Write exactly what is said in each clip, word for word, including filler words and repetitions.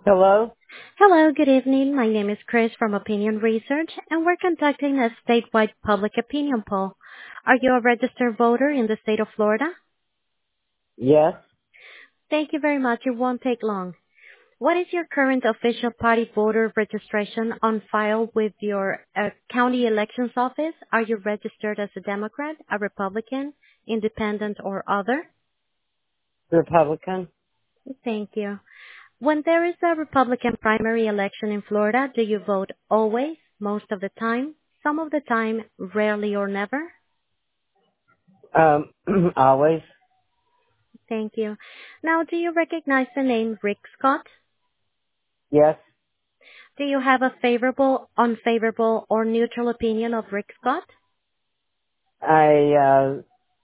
Hello? Hello, good evening. My name is Chris from Opinion Research, and we're conducting a statewide public opinion poll. Are you a registered voter in the state of Florida? Yes. Thank you very much. It won't take long. What is your current official party voter registration on file with your uh, county elections office? Are you registered as a Democrat, a Republican, independent, or other? Republican? Thank you. When there is a Republican primary election in Florida, do you vote always, most of the time, some of the time, rarely or never? Um, always? Thank you. Now, do you recognize the name Rick Scott? Yes. Do you have a favorable, unfavorable, or neutral opinion of Rick Scott? I, uh,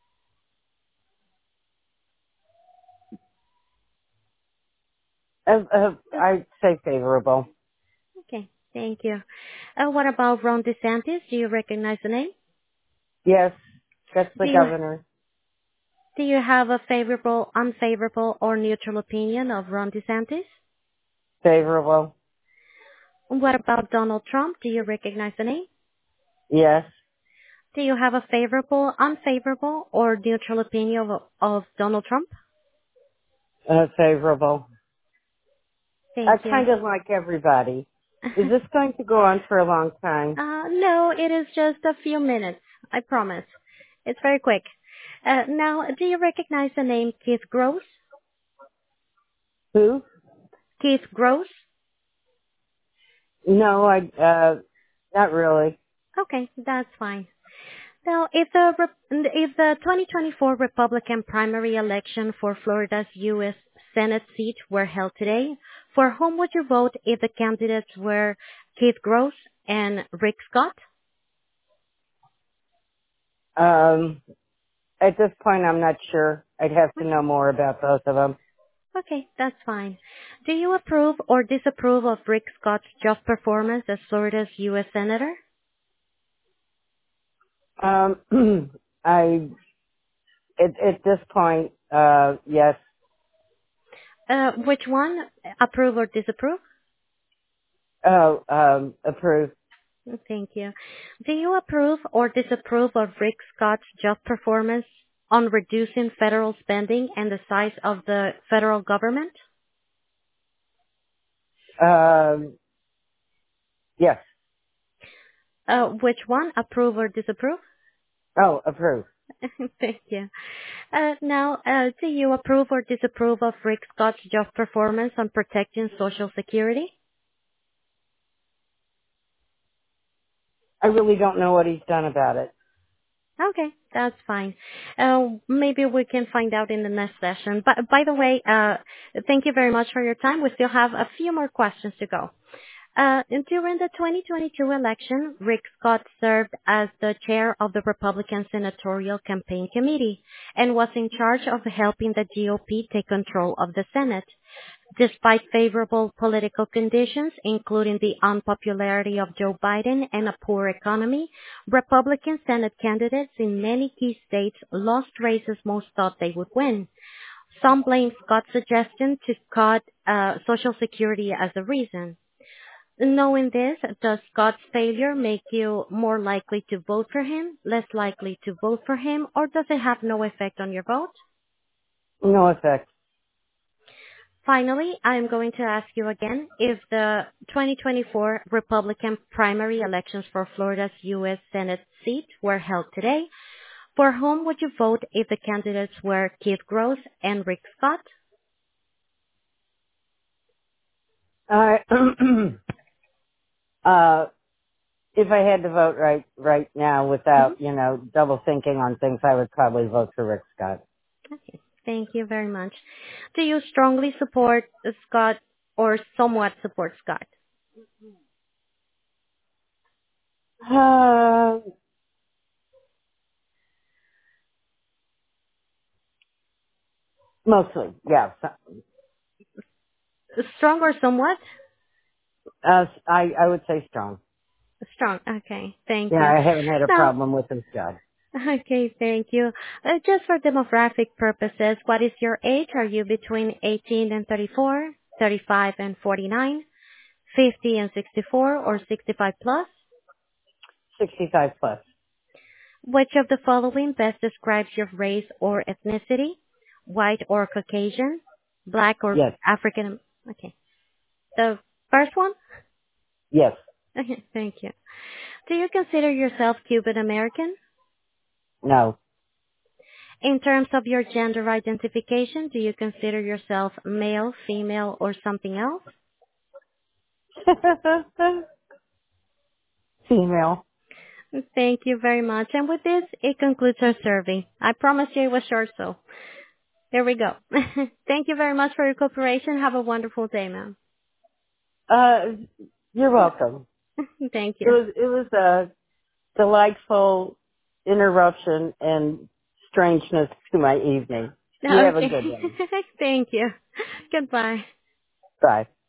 uh, uh, I'd say favorable. Okay, thank you. Uh, what about Ron DeSantis? Do you recognize the name? Yes. That's the Do you governor. do you have a favorable, unfavorable, or neutral opinion of Ron DeSantis? Favorable. What about Donald Trump? Do you recognize the name? Yes. Do you have a favorable, unfavorable, or neutral opinion of, of Donald Trump? Uh, favorable. I Thank you. kind of like everybody. Is this going to go on for a long time? uh, no, it is just a few minutes. I promise. It's very quick. Uh, now, do you recognize the name Keith Gross? Who? Keith Gross? No, I, uh, not really. Okay, that's fine. Now, if the Rep- if the twenty twenty-four Republican primary election for Florida's U S Senate seat were held today, for whom would you vote if the candidates were Keith Gross and Rick Scott? Um, at this point, I'm not sure. I'd have to know more about both of them. Okay, that's fine. Do you approve or disapprove of Rick Scott's job performance as Florida's U S Senator? Um, I, at, at this point, uh, yes. Uh, which one? Approve or disapprove? Oh, um, approved. Thank you. Do you approve or disapprove of Rick Scott's job performance on reducing federal spending and the size of the federal government? Um, yes. Uh, which one? Approve or disapprove? Oh, approved. Thank you. Uh, now, uh, do you approve or disapprove of Rick Scott's job performance on protecting Social Security? I really don't know what he's done about it. Okay, that's fine. Uh, maybe we can find out in the next session. But by the way, uh, thank you very much for your time. We still have a few more questions to go. Uh, during the twenty twenty-two election, Rick Scott served as the chair of the Republican Senatorial Campaign Committee and was in charge of helping the G O P take control of the Senate. Despite favorable political conditions, including the unpopularity of Joe Biden and a poor economy, Republican Senate candidates in many key states lost races most thought they would win. Some blame Scott's suggestion to cut uh, Social Security as a reason. Knowing this, does Scott's failure make you more likely to vote for him, less likely to vote for him, or does it have no effect on your vote? No effect. Finally, I am going to ask you again, if the twenty twenty-four Republican primary elections for Florida's U S Senate seat were held today, for whom would you vote if the candidates were Keith Gross and Rick Scott? I, uh, if I had to vote right, right now Mhm. without, you know, double thinking on things, I would probably vote for Rick Scott. Okay, thank you very much. Do you strongly support Scott or somewhat support Scott? Uh, mostly, yeah. Strong or somewhat? Uh, I, I would say strong. Strong. Okay, thank Yeah, you. I haven't had a Now, problem with his job. okay, thank you. Uh, just for demographic purposes, what is your age? Are you between eighteen and thirty-four? thirty-five and forty-nine, fifty and sixty-four, or sixty-five plus? sixty-five plus. Which of the following best describes your race or ethnicity? White or Caucasian? Black or Yes. African? Okay. The first one? Yes. Okay, thank you. Do you consider yourself Cuban American? No. In terms of your gender identification, do you consider yourself male, female, or something else? Female. Thank you very much. And with this, it concludes our survey. I promise you it was short, so there we go. Thank you very much for your cooperation. Have a wonderful day, ma'am. Uh, you're welcome. Thank It you. was, it was a delightful interruption and strangeness to my evening. You have a Okay. good one. Thank you. Goodbye. Bye.